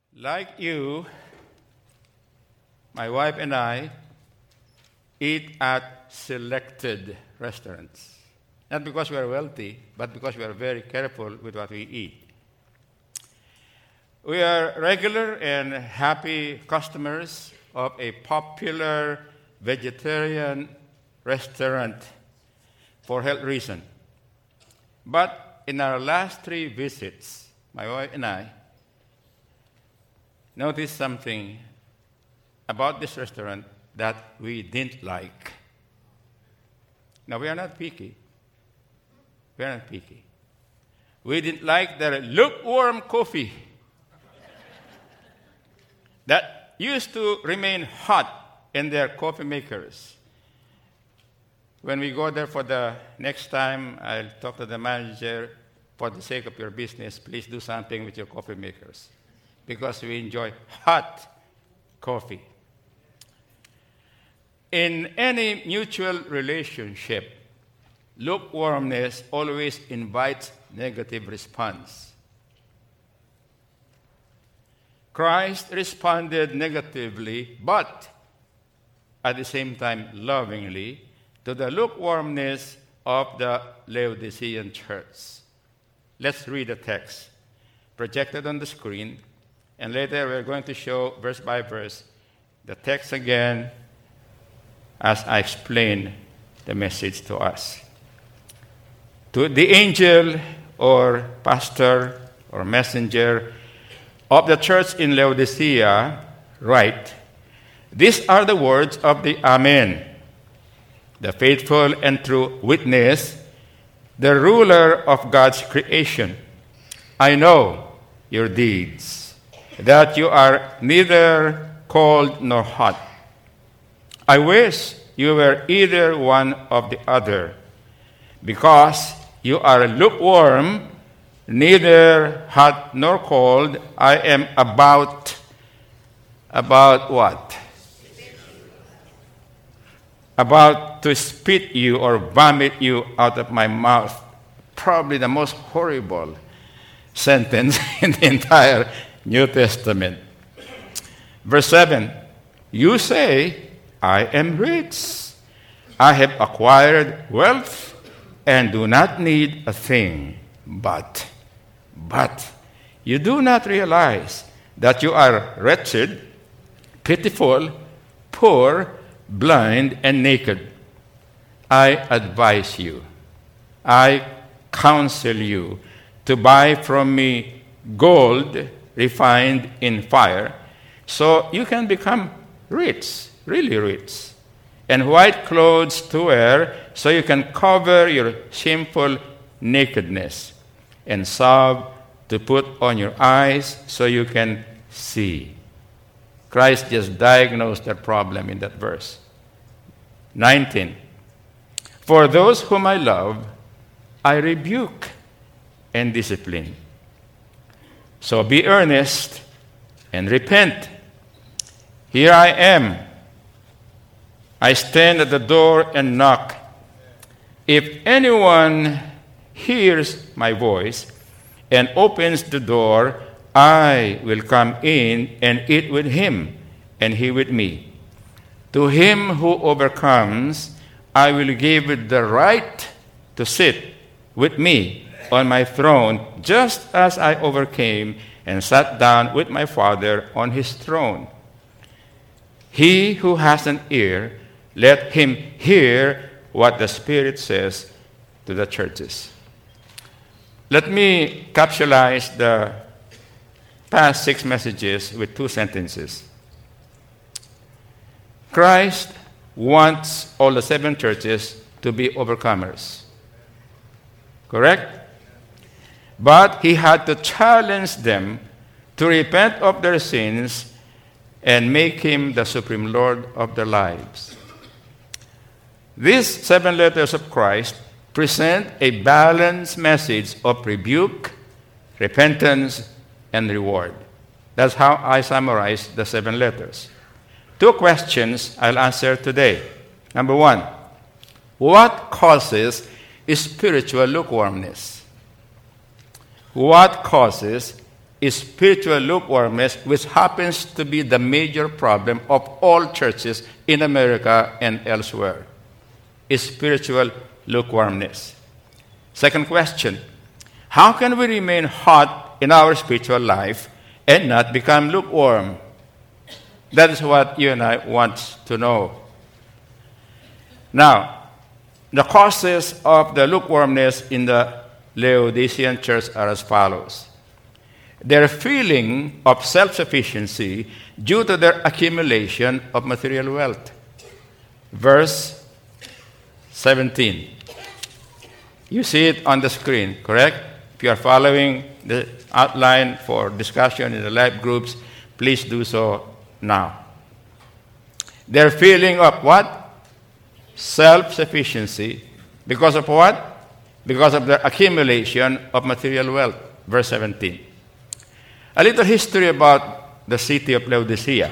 Like you, my wife and I eat at selected restaurants. Not because we are wealthy, but because we are very careful with what we eat. We are regular and happy customers of a popular vegetarian restaurant for health reasons. But in our last 3 visits, my wife and I noticed something about this restaurant that we didn't like. Now, we are not picky. We are not picky. We didn't like their lukewarm coffee that used to remain hot in their coffee makers. When we go there for the next time, I'll talk to the manager, for the sake of your business, please do something with your coffee makers, because we enjoy hot coffee. In any mutual relationship, lukewarmness always invites negative response. Christ responded negatively, but at the same time lovingly, to the lukewarmness of the Laodicean church. Let's read the text projected on the screen, and later we're going to show verse by verse the text again as I explain the message to us. To the angel or pastor or messenger of the church in Laodicea, write, these are the words of the Amen, the faithful and true witness, the ruler of God's creation. I know your deeds, that you are neither cold nor hot. I wish you were either one of the other. Because you are lukewarm, neither hot nor cold, I am about what? About to spit you or vomit you out of my mouth. Probably the most horrible sentence in the entire New Testament. Verse 7, you say, I am rich. I have acquired wealth and do not need a thing. But you do not realize that you are wretched, pitiful, poor, blind, and naked. I advise you, I counsel you to buy from me gold refined in fire, so you can become rich, really rich, and white clothes to wear, so you can cover your shameful nakedness, and salve to put on your eyes so you can see. Christ just diagnosed that problem in that verse. 19. For those whom I love, I rebuke and discipline. So be earnest and repent. Here I am. I stand at the door and knock. If anyone hears my voice and opens the door, I will come in and eat with him, and he with me. To him who overcomes, I will give the right to sit with me on my throne, just as I overcame and sat down with my Father on his throne. He who has an ear, let him hear what the Spirit says to the churches. Let me capsulize the past 6 messages with 2 sentences. Christ wants all the 7 churches to be overcomers. Correct? But he had to challenge them to repent of their sins and make him the supreme Lord of their lives. These 7 letters of Christ present a balanced message of rebuke, repentance, and reward. That's how I summarize the 7 letters. 2 questions I'll answer today. Number 1, what causes spiritual lukewarmness? What causes is spiritual lukewarmness, which happens to be the major problem of all churches in America and elsewhere. Is spiritual lukewarmness. Second question, how can we remain hot in our spiritual life and not become lukewarm? That is what you and I want to know. Now, the causes of the lukewarmness in the Laodicean church are as follows. Their feeling of self-sufficiency due to their accumulation of material wealth. Verse 17. You see it on the screen, correct? If you are following the outline for discussion in the live groups, please do so now. Their feeling of what? Self-sufficiency. Because of what? Because of their accumulation of material wealth. Verse 17. A little history about the city of Laodicea.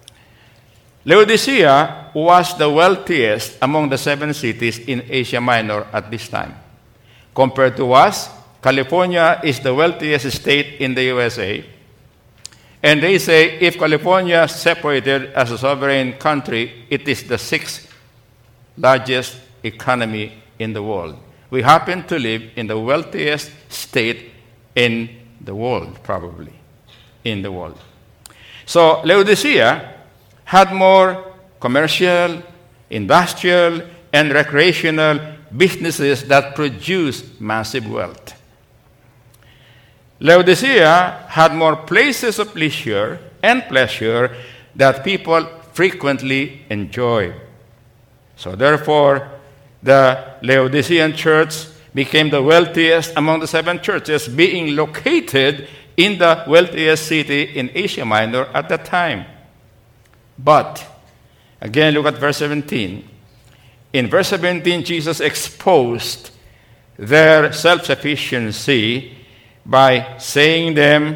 Laodicea was the wealthiest among the 7 cities in Asia Minor at this time. Compared to us, California is the wealthiest state in the USA. And they say if California separated as a sovereign country, it is the 6th largest economy in the world. We happen to live in the wealthiest state in the world, probably, in the world. So Laodicea had more commercial, industrial, and recreational businesses that produce massive wealth. Laodicea had more places of leisure and pleasure that people frequently enjoy. So therefore, the Laodicean church became the wealthiest among the 7 churches, being located in the wealthiest city in Asia Minor at that time. But, again, look at verse 17. In verse 17, Jesus exposed their self-sufficiency by telling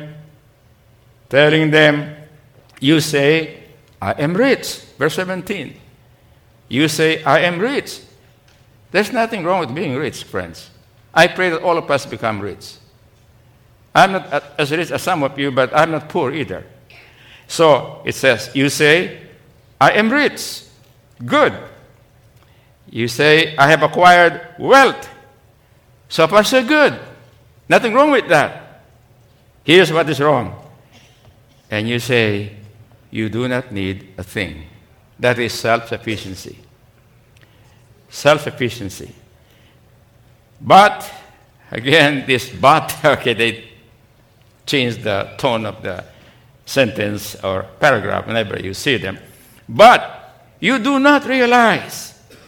them, you say, I am rich. Verse 17. You say, I am rich. There's nothing wrong with being rich, friends. I pray that all of us become rich. I'm not as rich as some of you, but I'm not poor either. So it says, you say, I am rich. Good. You say, I have acquired wealth. So far, so good. Nothing wrong with that. Here's what is wrong. And you say, you do not need a thing. That is self-sufficiency. Self-sufficiency. But, again, this but, okay, they change the tone of the sentence or paragraph whenever you see them. But you do not realize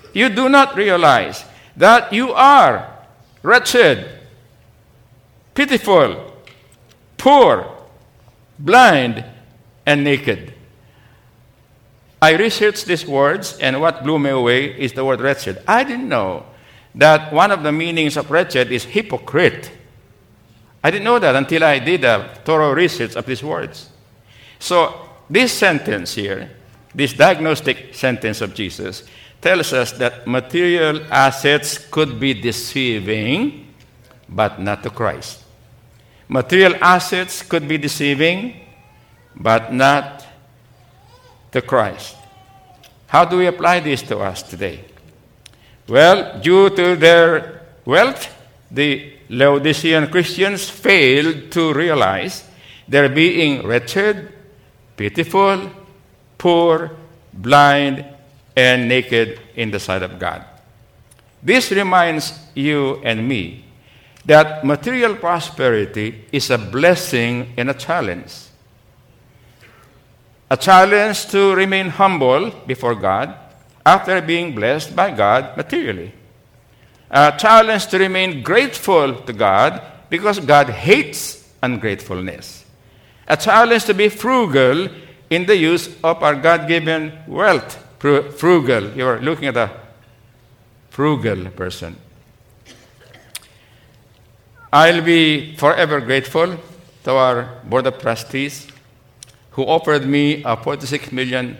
that you are wretched, pitiful, poor, blind, and naked. I researched these words, and what blew me away is the word wretched. I didn't know that one of the meanings of wretched is hypocrite. I didn't know that until I did a thorough research of these words. So this sentence here, this diagnostic sentence of Jesus, tells us that material assets could be deceiving, but not to Christ. Material assets could be deceiving, but not to Christ. How do we apply this to us today? Well, due to their wealth, the Laodicean Christians failed to realize their being wretched, pitiful, poor, blind, and naked in the sight of God. This reminds you and me that material prosperity is a blessing and a challenge. A challenge to remain humble before God after being blessed by God materially. A challenge to remain grateful to God because God hates ungratefulness. A challenge to be frugal in the use of our God-given wealth. Frugal. You're looking at a frugal person. I'll be forever grateful to our Board of Trustees who offered me a $46,000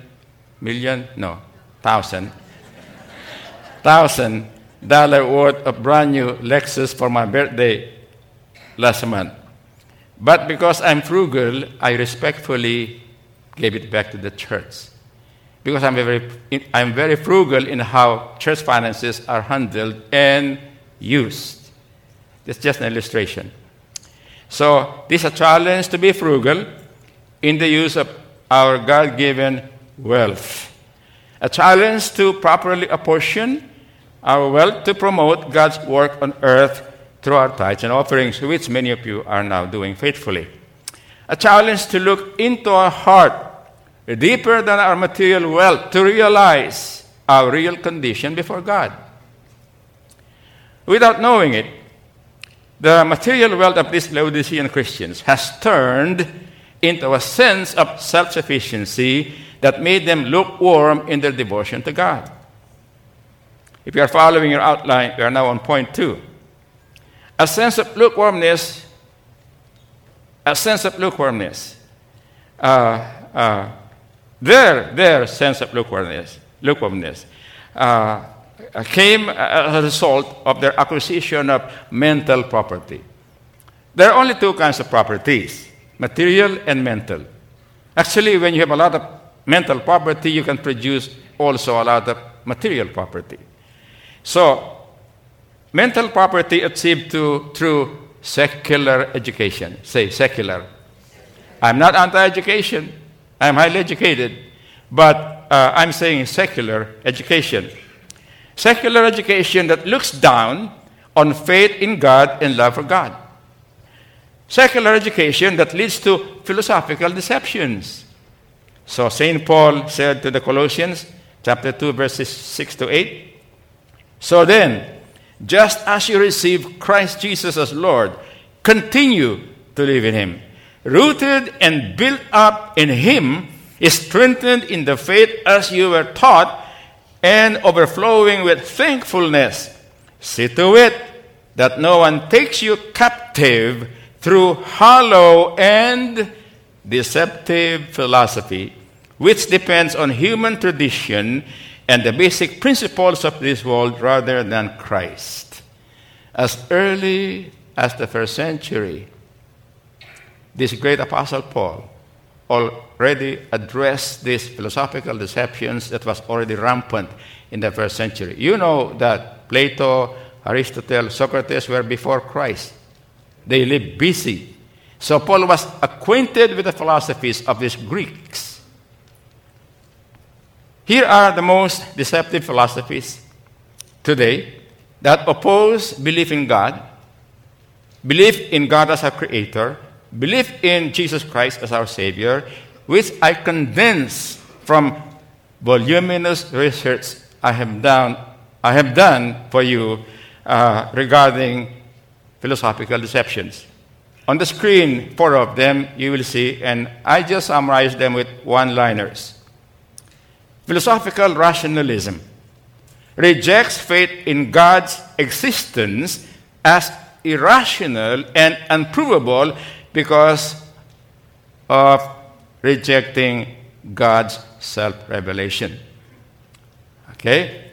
worth of brand new Lexus for my birthday last month. But because I'm frugal, I respectfully gave it back to the church. Because I'm very frugal in how church finances are handled and used. It's just an illustration. So this is a challenge to be frugal in the use of our God-given wealth. A challenge to properly apportion our wealth to promote God's work on earth through our tithes and offerings, which many of you are now doing faithfully. A challenge to look into our heart deeper than our material wealth to realize our real condition before God. Without knowing it, the material wealth of these Laodicean Christians has turned into a sense of self-sufficiency that made them lukewarm in their devotion to God. If you are following your outline, we are now on point 2. A sense of lukewarmness. Their sense of lukewarmness came as a result of their acquisition of mental property. There are only two kinds of properties, material and mental. Actually, when you have a lot of mental property, you can produce also a lot of material property. So, mental property achieved through secular education. Say secular. I'm not anti-education. I'm highly educated. But I'm saying secular education. Secular education that looks down on faith in God and love for God. Secular education that leads to philosophical deceptions. So St. Paul said to the Colossians, chapter 2, verses 6 to 8, "So then, just as you receive Christ Jesus as Lord, continue to live in Him, rooted and built up in Him, strengthened in the faith as you were taught, and overflowing with thankfulness. See to it that no one takes you captive through hollow and deceptive philosophy, which depends on human tradition and the basic principles of this world rather than Christ." As early as the first century, this great Apostle Paul already addressed these philosophical deceptions that was already rampant in the first century. You know that Plato, Aristotle, Socrates were before Christ. They lived busy. So Paul was acquainted with the philosophies of these Greeks. Here are the most deceptive philosophies today that oppose belief in God, belief in God as our creator, belief in Jesus Christ as our Savior, which I condense from voluminous research I have done for you regarding philosophical deceptions. On the screen, 4 of them you will see, and I just summarize them with one-liners. Philosophical rationalism rejects faith in God's existence as irrational and unprovable because of rejecting God's self-revelation. Okay?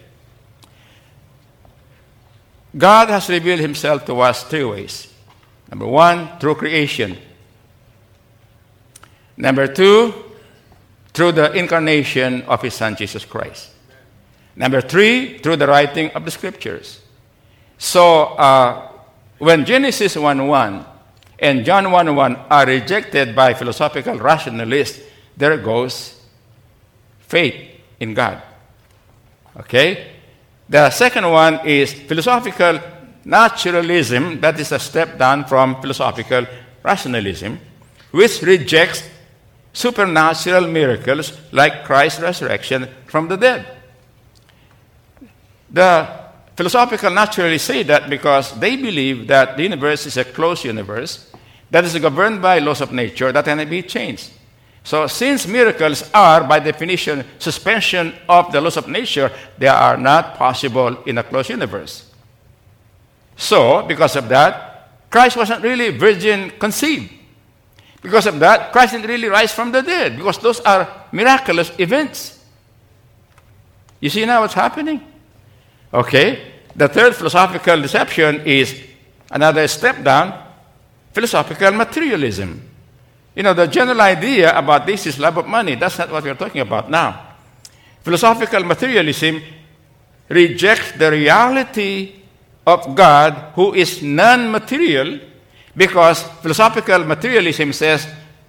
God has revealed Himself to us 3 ways. Number 1, through creation. Number 2, through the incarnation of His Son, Jesus Christ. Number 3, through the writing of the Scriptures. So, when Genesis 1:1 and John 1:1 are rejected by philosophical rationalists, there goes faith in God. Okay? The second one is philosophical naturalism, that is a step down from philosophical rationalism, which rejects supernatural miracles like Christ's resurrection from the dead. The philosophical naturalists say that because they believe that the universe is a closed universe that is governed by laws of nature that cannot be changed. So since miracles are, by definition, suspension of the laws of nature, they are not possible in a closed universe. So, because of that, Christ wasn't really virgin conceived. Because of that, Christ didn't really rise from the dead, because those are miraculous events. You see now what's happening? Okay. The third philosophical deception is another step down. philosophical materialism. The general idea about this is love of money. That's not what we're talking about now. Philosophical materialism rejects the reality of God, who is non-material, because philosophical materialism says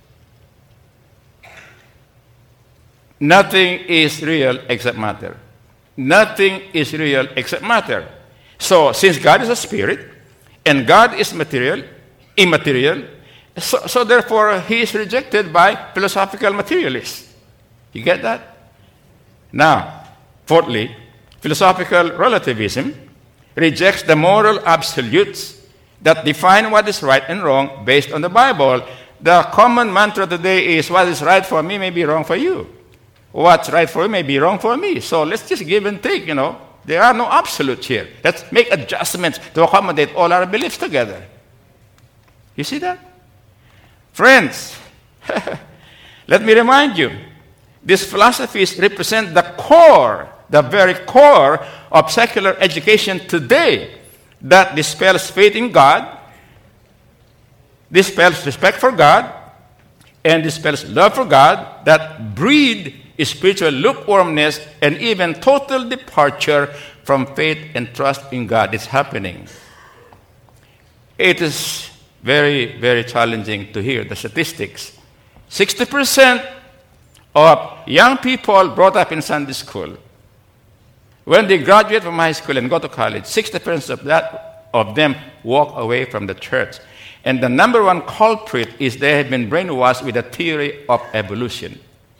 nothing is real except matter. Nothing is real except matter. So, since God is a spirit, and God is immaterial, so therefore, he is rejected by philosophical materialists. You get that? Now, fourthly, philosophical relativism rejects the moral absolutes that define what is right and wrong based on the Bible. The common mantra today is, what is right for me may be wrong for you. What's right for you may be wrong for me. So let's just give and take, There are no absolutes here. Let's make adjustments to accommodate all our beliefs together. You see that? Friends, let me remind you, these philosophies represent the very core of secular education today, that dispels faith in God, dispels respect for God, and dispels love for God, that breed spiritual lukewarmness and even total departure from faith and trust in God. It's happening. It is very, very challenging to hear the statistics. 60% of young people brought up in Sunday school, when they graduate from high school and go to college, 60% of them walk away from the church. And the number one culprit is they have been brainwashed with the theory of evolution.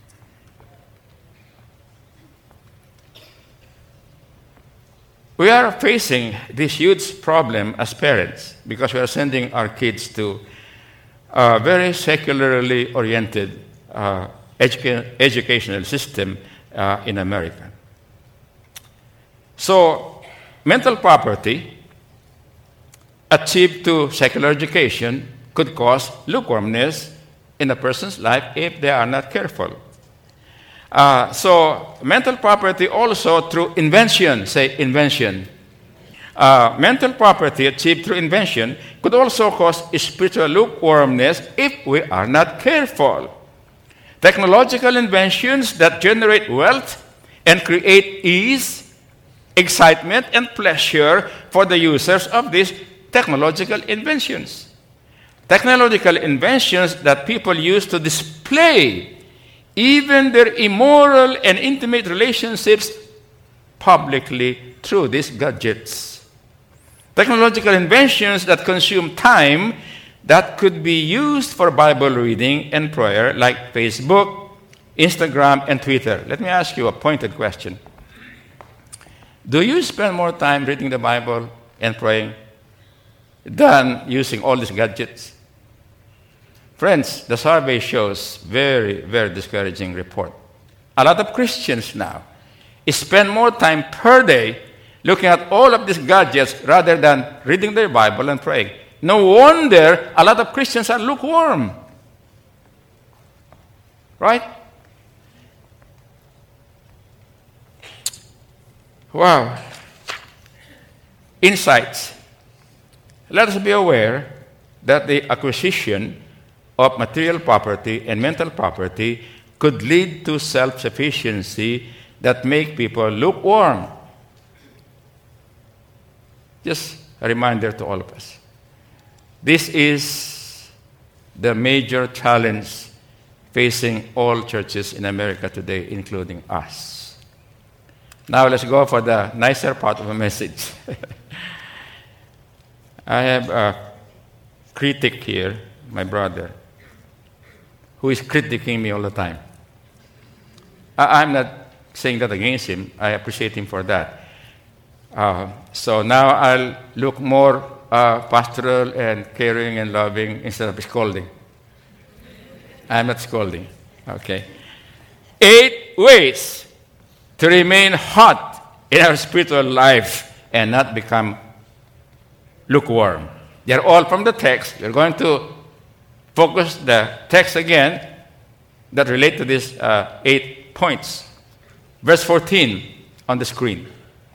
We are facing this huge problem as parents because we are sending our kids to a very secularly oriented educational system in America. So, mental property achieved through secular education could cause lukewarmness in a person's life if they are not careful. So, mental property also through invention, say invention. Mental property achieved through invention could also cause spiritual lukewarmness if we are not careful. Technological inventions that generate wealth and create ease, excitement, and pleasure for the users of these technological inventions. Technological inventions that people use to display even their immoral and intimate relationships publicly through these gadgets. Technological inventions that consume time that could be used for Bible reading and prayer, like Facebook, Instagram, and Twitter. Let me ask you a pointed question. Do you spend more time reading the Bible and praying than using all these gadgets? Friends, the survey shows very, very discouraging report. A lot of Christians now spend more time per day looking at all of these gadgets rather than reading their Bible and praying. No wonder a lot of Christians are lukewarm. Right? Wow. Insights. Let us be aware that the acquisition of material property and mental property could lead to self-sufficiency that make people lukewarm. Just a reminder to all of us. This is the major challenge facing all churches in America today, including us. Now let's go for the nicer part of the message. I have a critic here, my brother, who is critiquing me all the time. I'm not saying that against him. I appreciate him for that. So now I'll look more pastoral and caring and loving instead of scolding. I'm not scolding. Okay. 8 ways to remain hot in our spiritual life and not become lukewarm. They're all from the text. We're going to focus the text again that relate to these 8 points. Verse 14 on the screen.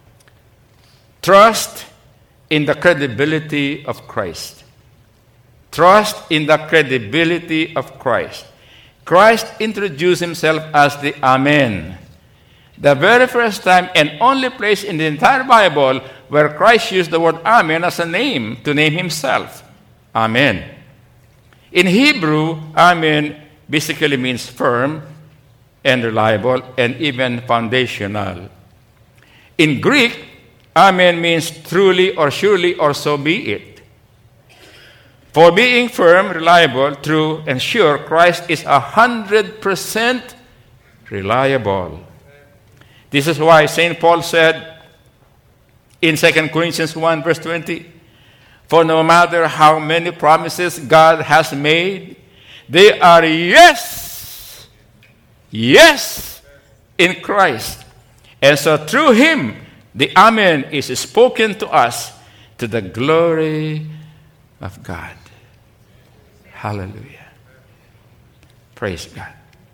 Trust in the credibility of Christ. Trust in the credibility of Christ. Christ introduced himself as the Amen. The very first time and only place in the entire Bible where Christ used the word Amen as a name to name himself. Amen. In Hebrew, Amen basically means firm and reliable and even foundational. In Greek, Amen means truly or surely or so be it. For being firm, reliable, true, and sure, Christ is 100% reliable. This is why St. Paul said in 2 Corinthians 1 verse 20, for no matter how many promises God has made, they are yes, yes in Christ. And so through him, the Amen is spoken to us to the glory of God. Hallelujah. Praise God.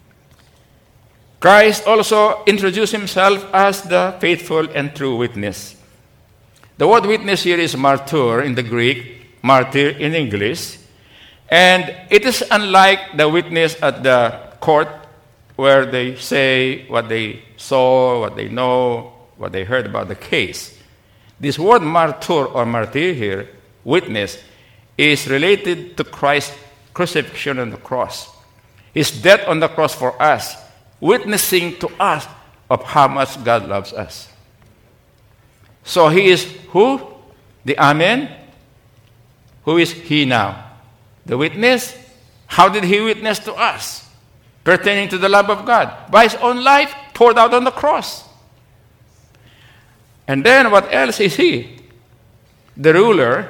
Christ also introduced himself as the faithful and true witness. The word witness here is martyr in the Greek, martyr in English. And it is unlike the witness at the court where they say what they saw, what they know, what they heard about the case. This word martyr or martyr here, witness, is related to Christ's crucifixion on the cross. His death on the cross for us, witnessing to us of how much God loves us. So he is who? The Amen. Who is he now? The witness. How did he witness to us? Pertaining to the love of God. By his own life poured out on the cross. And then what else is he? The ruler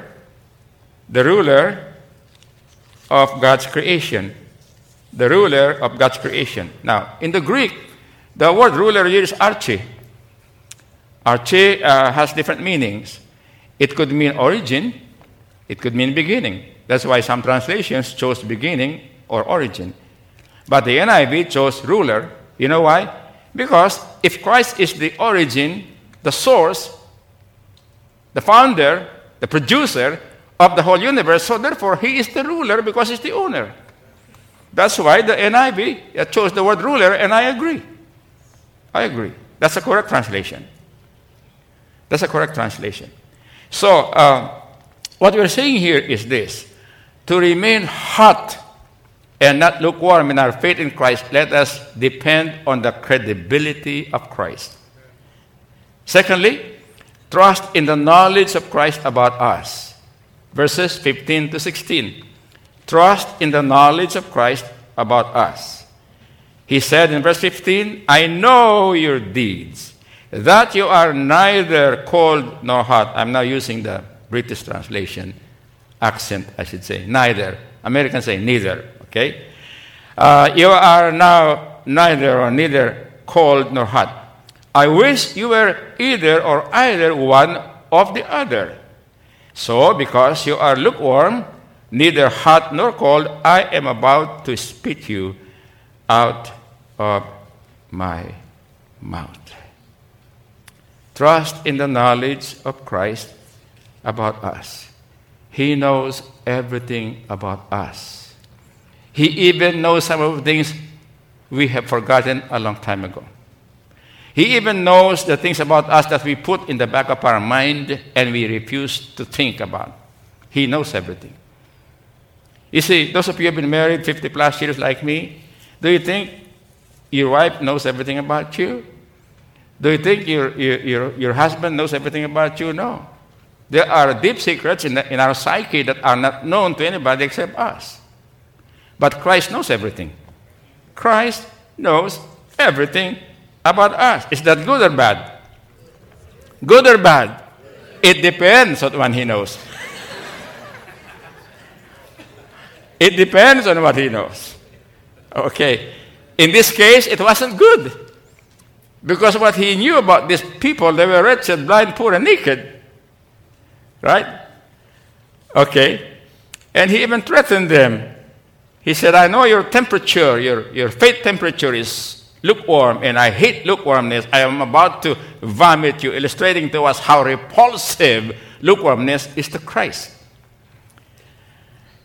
of God's creation. The ruler of God's creation. Now, in the Greek, the word ruler here is arche. Arche has different meanings. It could mean origin. It could mean beginning. That's why some translations chose beginning or origin. But the NIV chose ruler. You know why? Because if Christ is the origin, the source, the founder, the producer of the whole universe, so therefore he is the ruler because he's the owner. That's why the NIV chose the word ruler, and I agree. I agree. That's a correct translation. That's a correct translation. So, what we're saying here is this. To remain hot and not lukewarm in our faith in Christ, let us depend on the credibility of Christ. Secondly, trust in the knowledge of Christ about us. Verses 15 to 16. Trust in the knowledge of Christ about us. He said in verse 15, I know your deeds, that you are neither cold nor hot. I'm now using the British translation accent, I should say. Neither. Americans say neither. Okay? You are now neither cold nor hot. I wish you were either or either one of the other. So, because you are lukewarm, neither hot nor cold, I am about to spit you out of my mouth. Trust in the knowledge of Christ about us. He knows everything about us. He even knows some of the things we have forgotten a long time ago. He even knows the things about us that we put in the back of our mind and we refuse to think about. He knows everything. You see, those of you who have been married 50 plus years like me, do you think your wife knows everything about you? Do you think your husband knows everything about you? No. There are deep secrets in our psyche that are not known to anybody except us. But Christ knows everything. Christ knows everything about us. Is that good or bad? Good or bad? It depends on what he knows. It depends on what he knows. Okay. In this case, it wasn't good. Because what he knew about these people, they were wretched, blind, poor, and naked. Right? Okay. And he even threatened them. He said, I know your temperature, your faith temperature is lukewarm, and I hate lukewarmness. I am about to vomit you, illustrating to us how repulsive lukewarmness is to Christ.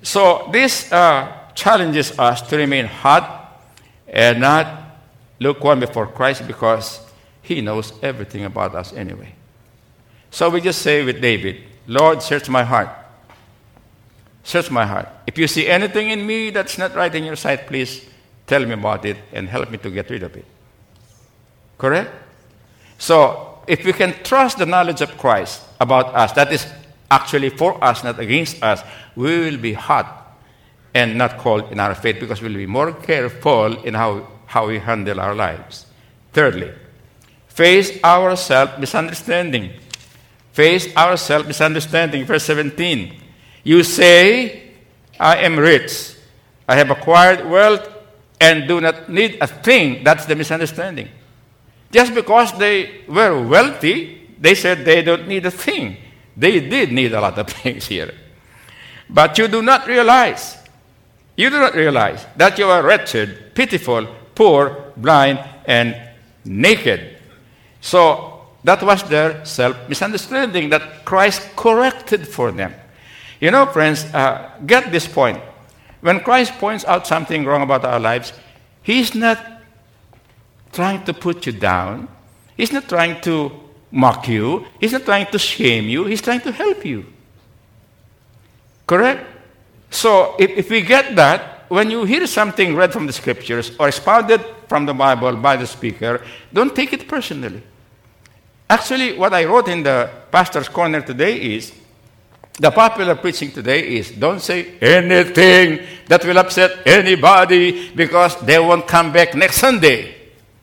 So this challenges us to remain hot and not lukewarm before Christ, because He knows everything about us anyway. So we just say with David, Lord, search my heart. Search my heart. If you see anything in me that's not right in your sight, please tell me about it and help me to get rid of it. Correct? So if we can trust the knowledge of Christ about us, that is actually for us, not against us, we will be hot and not cold in our faith, because we'll be more careful in how we handle our lives. Thirdly, face our self-misunderstanding. Face our self-misunderstanding. Verse 17. You say, I am rich. I have acquired wealth and do not need a thing. That's the misunderstanding. Just because they were wealthy, they said they don't need a thing. They did need a lot of things here. But you do not realize that you are wretched, pitiful, poor, blind, and naked. So that was their self-misunderstanding that Christ corrected for them. You know, friends, get this point. When Christ points out something wrong about our lives, He's not trying to put you down. He's not trying to mock you. He's not trying to shame you. He's trying to help you. Correct? So if we get that, when you hear something read from the Scriptures or expounded from the Bible by the speaker, don't take it personally. Actually, what I wrote in the Pastor's Corner today is, the popular preaching today is, don't say anything that will upset anybody because they won't come back next Sunday.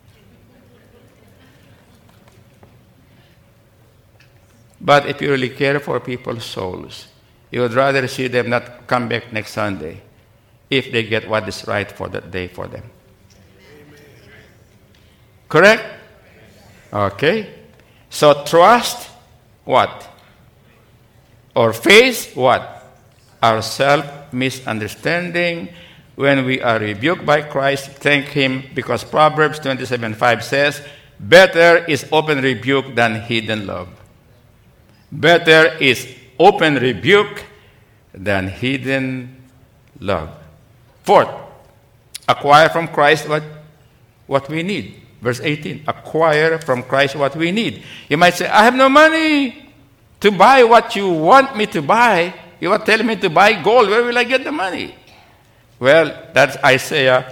But if you really care for people's souls, you would rather see them not come back next Sunday if they get what is right for that day for them. Correct? Okay. So trust what? Or face what? Our self-misunderstanding. When we are rebuked by Christ, thank Him, because Proverbs 27:5 says, better is open rebuke than hidden love. Better is open rebuke than hidden love. Fourth, acquire from Christ what we need. Verse 18, acquire from Christ what we need. You might say, I have no money to buy what you want me to buy. You are telling me to buy gold. Where will I get the money? Well, that's Isaiah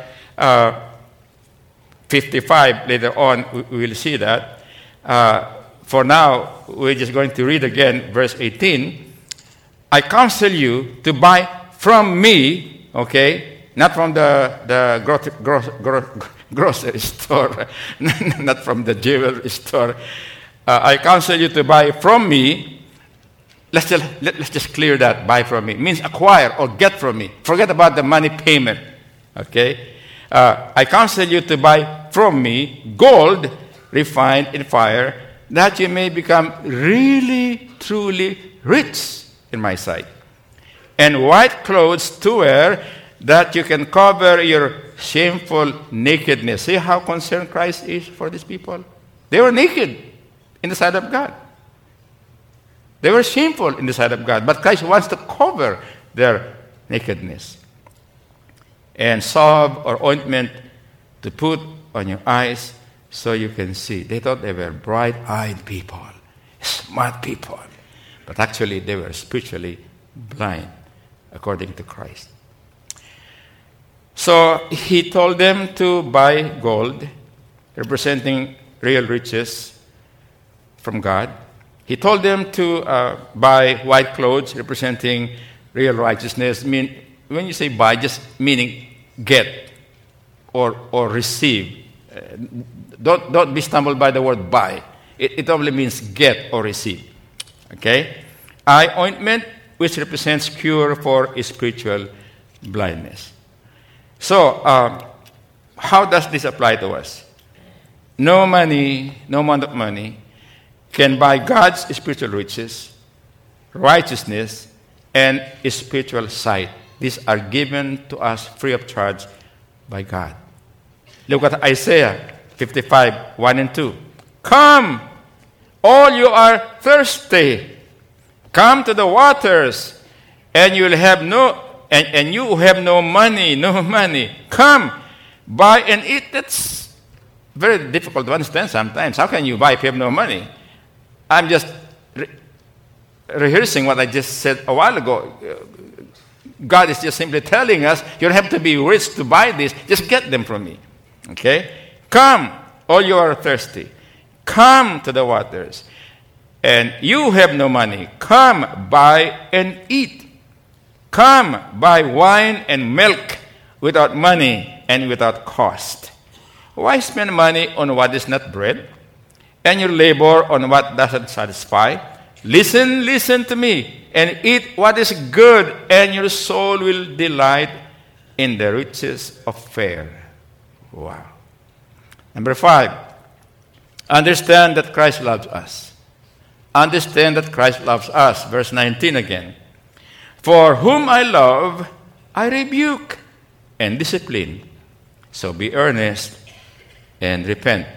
55. Later on, we will see that. For now, we're just going to read again verse 18. I counsel you to buy from me, okay, not from the grocery store, not from the jewelry store. I counsel you to buy from me. Let's just clear that. Buy from me means acquire or get from me. Forget about the money payment. Okay? I counsel you to buy from me gold refined in fire, that you may become really, truly rich in my sight, and white clothes to wear, that you can cover your shameful nakedness. See how concerned Christ is for these people? They were naked in the sight of God. They were shameful in the sight of God, but Christ wants to cover their nakedness. And salve or ointment to put on your eyes so you can see. They thought they were bright-eyed people, smart people, but actually they were spiritually blind, according to Christ. So He told them to buy gold, representing real riches from God. He told them to buy white clothes, representing real righteousness. When you say buy, just meaning get or receive. Don't be stumbled by the word buy. It only means get or receive. Okay? Eye ointment, which represents cure for spiritual blindness. So, how does this apply to us? No amount of money can buy God's spiritual riches, righteousness, and spiritual sight. These are given to us free of charge by God. Look at Isaiah 55, 1 and 2. Come, all you are thirsty. Come to the waters, and and you have no money, come, buy and eat. That's very difficult to understand sometimes. How can you buy if you have no money? I'm just rehearsing what I just said a while ago. God is just simply telling us, you don't have to be rich to buy this. Just get them from me. Okay? Come, all you are thirsty. Come to the waters. And you have no money. Come, buy and eat. Come, buy wine and milk without money and without cost. Why spend money on what is not bread, and your labor on what doesn't satisfy? Listen to me, and eat what is good, and your soul will delight in the riches of fare. Wow. Number 5, understand that Christ loves us. Understand that Christ loves us. Verse 19 again. For whom I love, I rebuke and discipline. So be earnest and repent.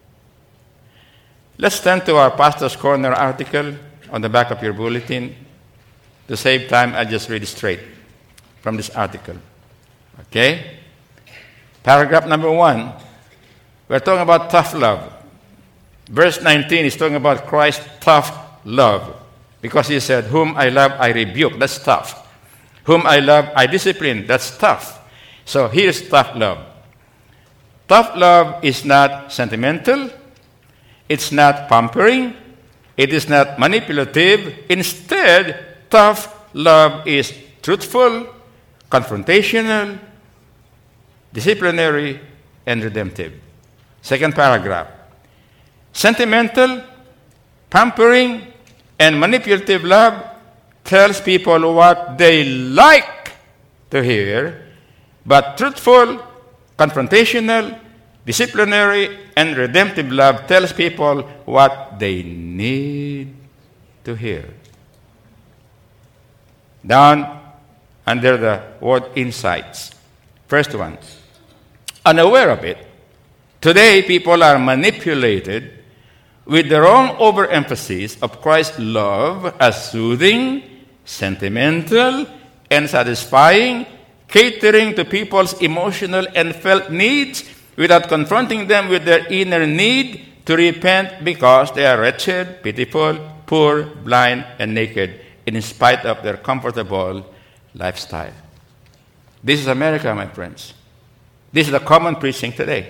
Let's turn to our Pastor's Corner article on the back of your bulletin. To save time, I'll just read it straight from this article. Okay? Paragraph number 1. We're talking about tough love. Verse 19 is talking about Christ's tough love. Because he said, whom I love, I rebuke. That's tough. Whom I love, I discipline. That's tough. So here's tough love. Tough love is not sentimental. It's not pampering. It is not manipulative. Instead, tough love is truthful, confrontational, disciplinary, and redemptive. Second paragraph. Sentimental, pampering, and manipulative love tells people what they like to hear, but truthful, confrontational, disciplinary, and redemptive love tells people what they need to hear. Down under the word insights. First one. Unaware of it, today people are manipulated with the wrong overemphasis of Christ's love as soothing, sentimental, and satisfying, catering to people's emotional and felt needs without confronting them with their inner need to repent because they are wretched, pitiful, poor, blind, and naked, in spite of their comfortable lifestyle. This is America, my friends. This is the common preaching today.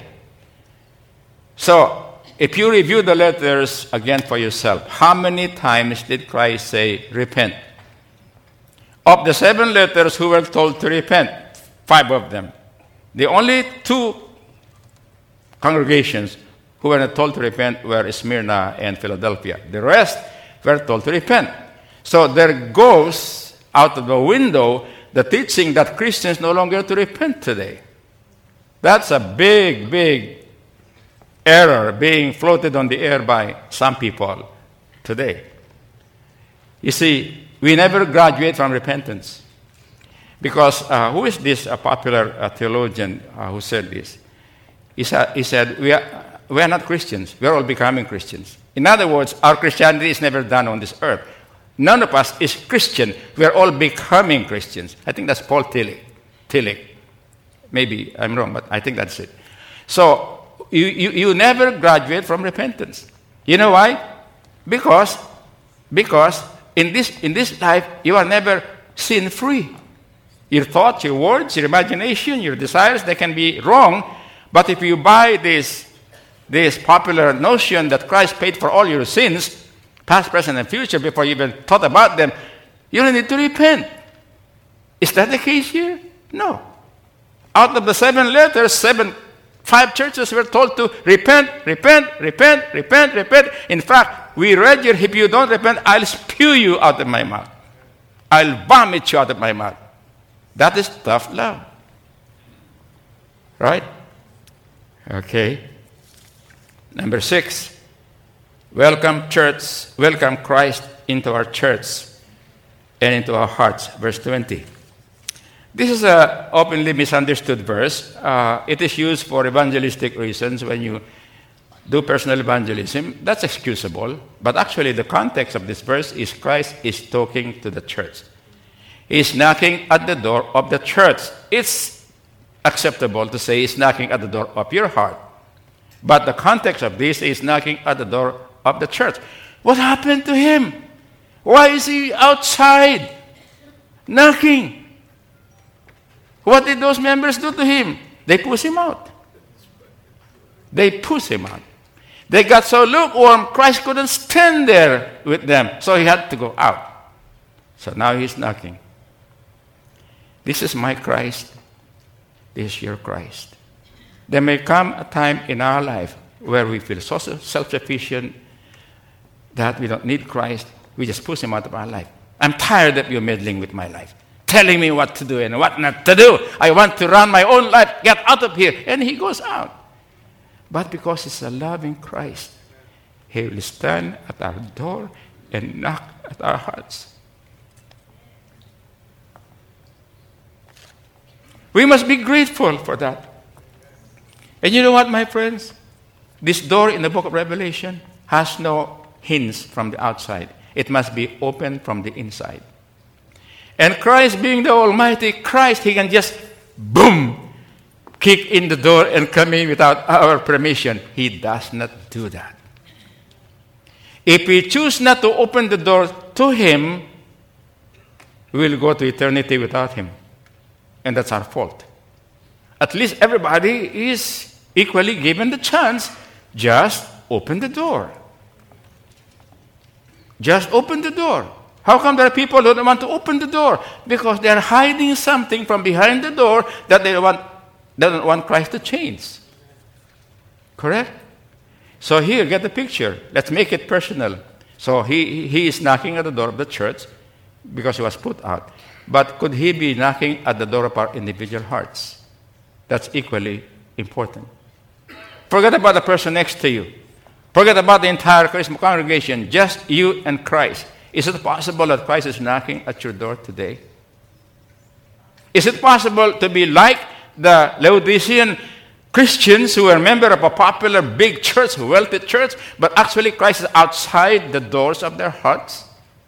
So, if you review the letters again for yourself, how many times did Christ say, repent? Of the 7 letters who were told to repent, 5 of them. The only 2 congregations who were not told to repent were Smyrna and Philadelphia. The rest were told to repent. So there goes out of the window the teaching that Christians no longer to repent today. That's a big error being floated on the air by some people today. You see, we never graduate from repentance. Because who is this popular theologian who said this? He said, we are not Christians. We are all becoming Christians. In other words, our Christianity is never done on this earth. None of us is Christian. We are all becoming Christians. I think that's Paul Tillich. Maybe I'm wrong, but I think that's it. So, you never graduate from repentance. You know why? Because in this life, you are never sin-free. Your thoughts, your words, your imagination, your desires, they can be wrong. But if you buy this popular notion that Christ paid for all your sins, past, present, and future, before you even thought about them, you don't need to repent. Is that the case here? No. Out of the 7 letters, 5 churches were told to repent. In fact, we read here, if you don't repent, I'll spew you out of my mouth. I'll vomit you out of my mouth. That is tough love. Right? Okay. Number 6. Welcome Christ into our church and into our hearts. Verse 20. This is an openly misunderstood verse. It is used for evangelistic reasons when you do personal evangelism. That's excusable. But actually, the context of this verse is Christ is talking to the church. He's knocking at the door of the church. It's acceptable to say he's knocking at the door of your heart. But the context of this is knocking at the door of the church. What happened to him? Why is he outside knocking? What did those members do to him? They push him out. They push him out. They got so lukewarm, Christ couldn't stand there with them, so he had to go out. So now he's knocking. This is my Christ. This is your Christ. There may come a time in our life where we feel so self-sufficient that we don't need Christ. We just push him out of our life. I'm tired of you meddling with my life, telling me what to do and what not to do. I want to run my own life. Get out of here. And he goes out. But because he's a loving Christ, he will stand at our door and knock at our hearts. We must be grateful for that. And you know what, my friends? This door in the book of Revelation has no hints from the outside. It must be opened from the inside. And Christ, being the Almighty Christ, he can just, boom, kick in the door and come in without our permission. He does not do that. If we choose not to open the door to him, we will go to eternity without him. And that's our fault. At least everybody is equally given the chance. Just open the door. Just open the door. How come there are people who don't want to open the door? Because they are hiding something from behind the door that they don't want Christ to change. Correct? So here, get the picture. Let's make it personal. So he is knocking at the door of the church because he was put out. But could he be knocking at the door of our individual hearts? That's equally important. Forget about the person next to you. Forget about the entire Christmas congregation. Just you and Christ. Is it possible that Christ is knocking at your door today? Is it possible to be like the Laodicean Christians who are members of a popular big church, wealthy church, but actually Christ is outside the doors of their hearts?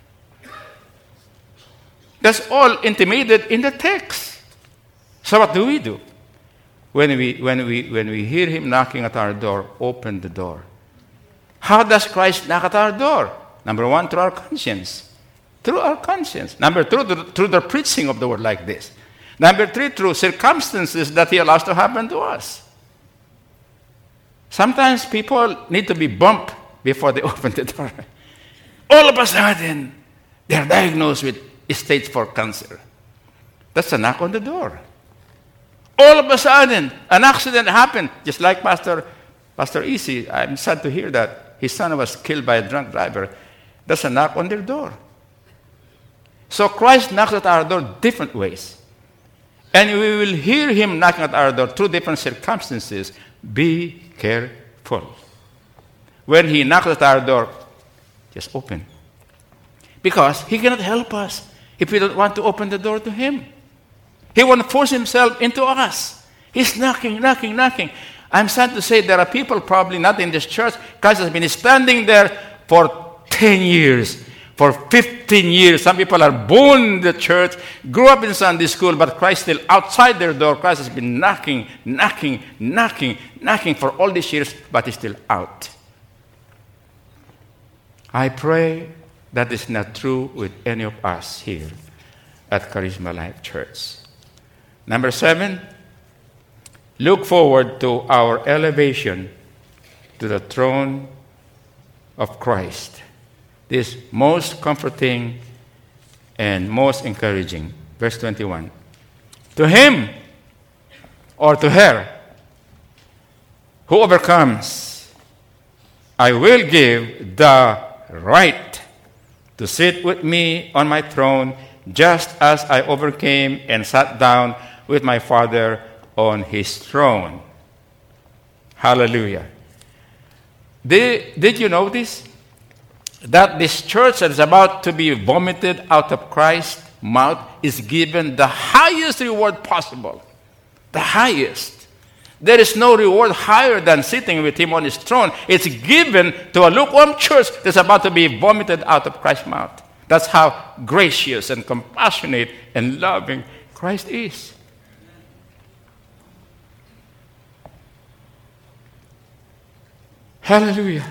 That's all intimated in the text. So what do? When we hear him knocking at our door, open the door. How does Christ knock at our door? Number one, through our conscience. Through our conscience. Number two, through the preaching of the word like this. Number three, through circumstances that he allows to happen to us. Sometimes people need to be bumped before they open the door. All of a sudden, they are diagnosed with stage 4 cancer. That's a knock on the door. All of a sudden, an accident happened, just like Pastor Easy. I'm sad to hear that his son was killed by a drunk driver. That's a knock on their door. So Christ knocks at our door different ways. And we will hear him knocking at our door through different circumstances. Be careful. When he knocks at our door, just open. Because he cannot help us if we don't want to open the door to him. He won't force himself into us. He's knocking. I'm sad to say there are people probably not in this church. Christ has been standing there for 10 years, for 15 years. Some people are born in the church, grew up in Sunday school, but Christ still outside their door. Christ has been knocking for all these years, but he's still out. I pray that is not true with any of us here at Charisma Life Church. Number 7, look forward to our elevation to the throne of Christ. This most comforting and most encouraging. Verse 21. To him or to her who overcomes, I will give the right to sit with me on my throne, just as I overcame and sat down with my Father on his throne. Hallelujah. Did you notice that this church that is about to be vomited out of Christ's mouth is given the highest reward possible? The highest. There is no reward higher than sitting with him on his throne. It's given to a lukewarm church that's about to be vomited out of Christ's mouth. That's how gracious and compassionate and loving Christ is. Hallelujah.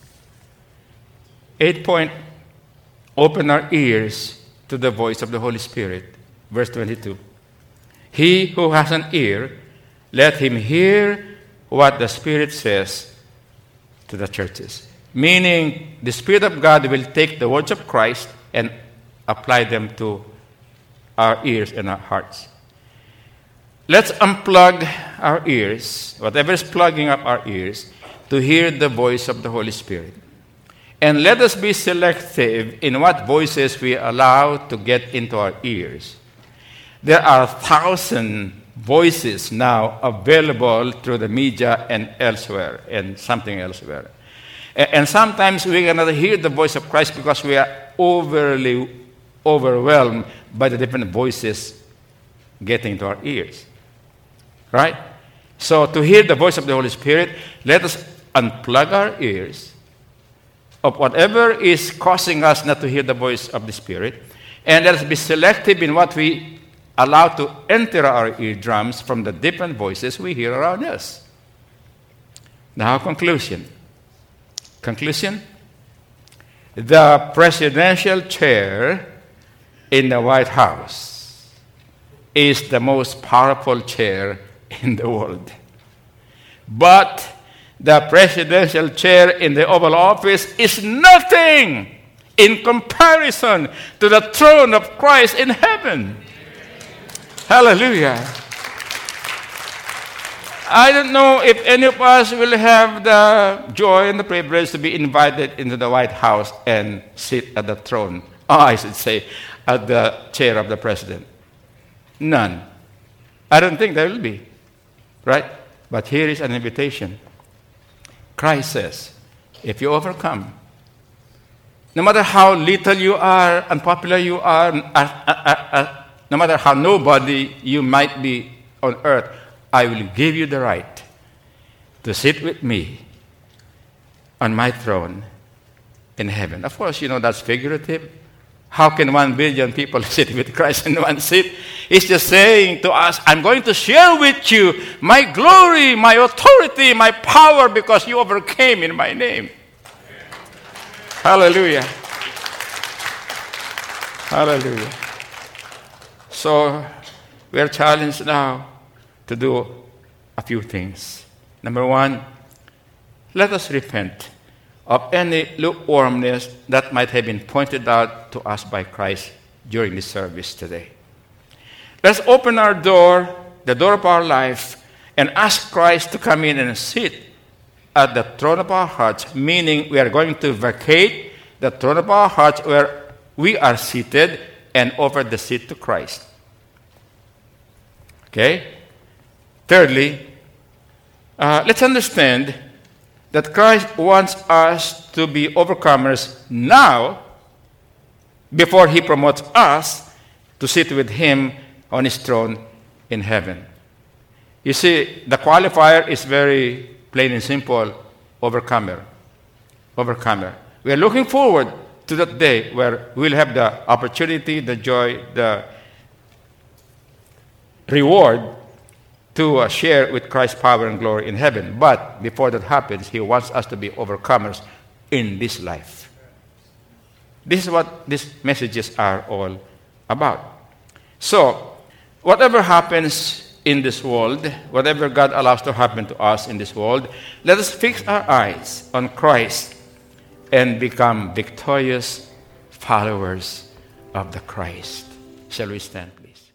8th point, open our ears to the voice of the Holy Spirit. Verse 22. He who has an ear, let him hear what the Spirit says to the churches. Meaning, the Spirit of God will take the words of Christ and apply them to our ears and our hearts. Let's unplug our ears, whatever is plugging up our ears, to hear the voice of the Holy Spirit. And let us be selective in what voices we allow to get into our ears. There are 1,000 voices now available through the media and elsewhere, and something elsewhere. And sometimes we cannot hear the voice of Christ because we are overly overwhelmed by the different voices getting to our ears. Right? So to hear the voice of the Holy Spirit, let us unplug our ears of whatever is causing us not to hear the voice of the Spirit, and let us be selective in what we allow to enter our eardrums from the different voices we hear around us. Now, conclusion. The presidential chair in the White House is the most powerful chair in the world. But the presidential chair in the Oval Office is nothing in comparison to the throne of Christ in heaven. Hallelujah. I don't know if any of us will have the joy and the privilege to be invited into the White House and sit at the throne. I should say, at the chair of the president. None. I don't think there will be. Right? But here is an invitation. Christ says, if you overcome, no matter how little you are, unpopular you are, no matter how nobody you might be on earth, I will give you the right to sit with me on my throne in heaven. Of course, that's figurative. How can 1 billion people sit with Christ in one seat? He's just saying to us, I'm going to share with you my glory, my authority, my power, because you overcame in my name. Hallelujah. Hallelujah. So, we are challenged now to do a few things. Number one, let us repent of any lukewarmness that might have been pointed out to us by Christ during this service today. Let's open our door, the door of our life, and ask Christ to come in and sit at the throne of our hearts, meaning we are going to vacate the throne of our hearts where we are seated and offer the seat to Christ. Okay? Thirdly, let's understand that Christ wants us to be overcomers now before He promotes us to sit with Him on His throne in heaven. You see, the qualifier is very plain and simple, overcomer. Overcomer. We are looking forward to that day where we'll have the opportunity, the joy, the reward to share with Christ's power and glory in heaven. But before that happens, He wants us to be overcomers in this life. This is what these messages are all about. So, whatever happens in this world, whatever God allows to happen to us in this world, let us fix our eyes on Christ and become victorious followers of the Christ. Shall we stand, please?